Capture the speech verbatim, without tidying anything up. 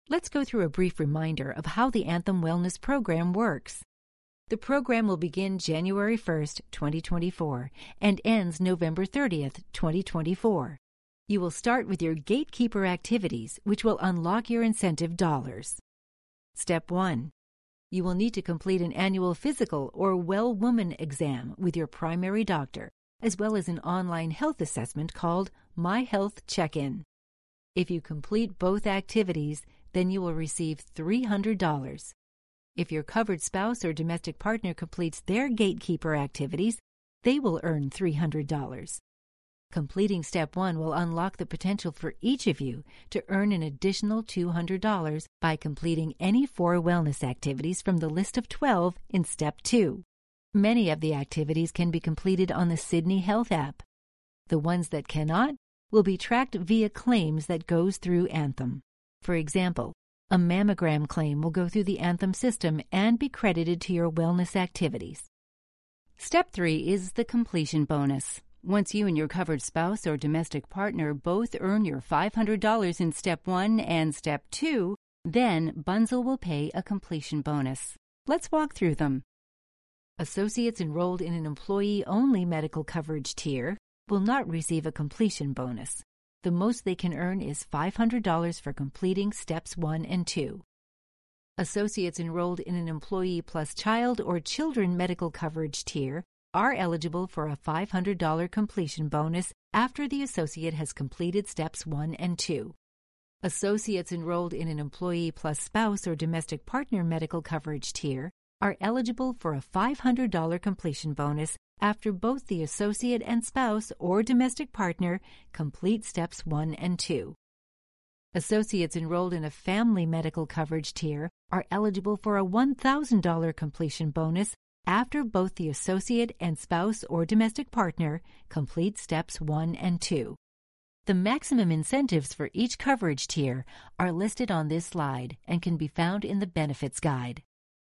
Let's go through a brief reminder of how the Anthem Wellness Program works. The program will begin January first, twenty twenty-four, and ends November thirtieth, twenty twenty-four. You will start with your Gatekeeper activities, which will unlock your incentive dollars. Step one. You will need to complete an annual physical or Well Woman exam with your primary doctor, as well as an online health assessment called My Health Check-In. If you complete both activities, then you will receive three hundred dollars. If your covered spouse or domestic partner completes their Gatekeeper activities, they will earn three hundred dollars. Completing Step one will unlock the potential for each of you to earn an additional two hundred dollars by completing any four wellness activities from the list of twelve in Step two. Many of the activities can be completed on the Sydney Health app. The ones that cannot will be tracked via claims that goes through Anthem. For example, a mammogram claim will go through the Anthem system and be credited to your wellness activities. Step three is the completion bonus. Once you and your covered spouse or domestic partner both earn your five hundred dollars in Step one and Step two, then Bunzl will pay a completion bonus. Let's walk through them. Associates enrolled in an employee-only medical coverage tier will not receive a completion bonus. The most they can earn is five hundred dollars for completing Steps one and two. Associates enrolled in an Employee Plus Child or Children medical coverage tier are eligible for a five hundred dollars completion bonus after the associate has completed Steps one and two. Associates enrolled in an Employee Plus Spouse or Domestic Partner medical coverage tier are eligible for a five hundred dollars completion bonus after both the associate and spouse or domestic partner complete Steps one and two. Associates enrolled in a family medical coverage tier are eligible for a one thousand dollars completion bonus after both the associate and spouse or domestic partner complete Steps one and two. The maximum incentives for each coverage tier are listed on this slide and can be found in the Benefits Guide.